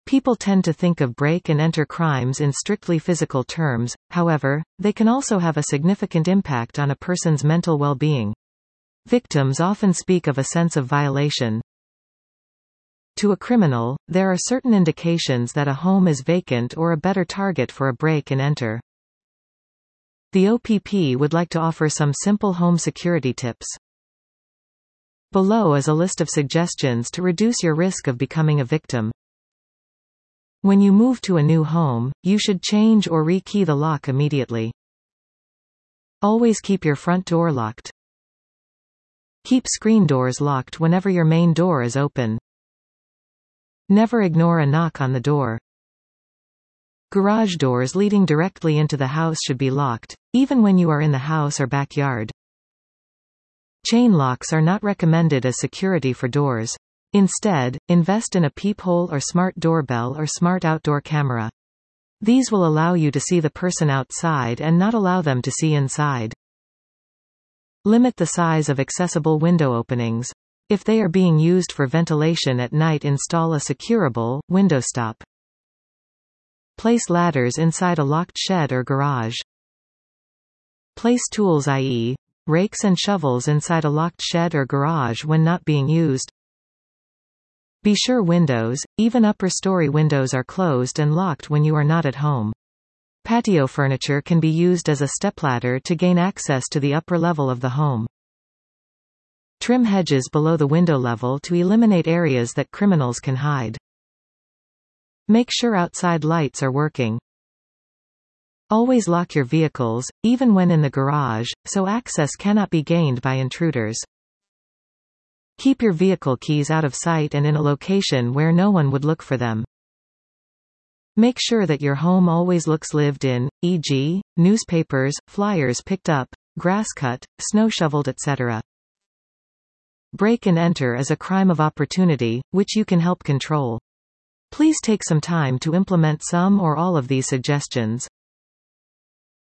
People tend to think of break-and-enter crimes in strictly physical terms, however, they can also have a significant impact on a person's mental well-being. Victims often speak of a sense of violation. To a criminal, there are certain indications that a home is vacant or a better target for a break-and-enter. The OPP would like to offer some simple home security tips. Below is a list of suggestions to reduce your risk of becoming a victim. When you move to a new home, you should change or re-key the lock immediately. Always keep your front door locked. Keep screen doors locked whenever your main door is open. Never ignore a knock on the door. Garage doors leading directly into the house should be locked, even when you are in the house or backyard. Chain locks are not recommended as security for doors. Instead, invest in a peephole or smart doorbell or smart outdoor camera. These will allow you to see the person outside and not allow them to see inside. Limit the size of accessible window openings. If they are being used for ventilation at night, install a securable window stop. Place ladders inside a locked shed or garage. Place tools, i.e., rakes and shovels, inside a locked shed or garage when not being used. Be sure windows, even upper-story windows, are closed and locked when you are not at home. Patio furniture can be used as a stepladder to gain access to the upper level of the home. Trim hedges below the window level to eliminate areas that criminals can hide. Make sure outside lights are working. Always lock your vehicles, even when in the garage, so access cannot be gained by intruders. Keep your vehicle keys out of sight and in a location where no one would look for them. Make sure that your home always looks lived in, e.g., newspapers, flyers picked up, grass cut, snow shoveled, etc. Break and enter is a crime of opportunity, which you can help control. Please take some time to implement some or all of these suggestions.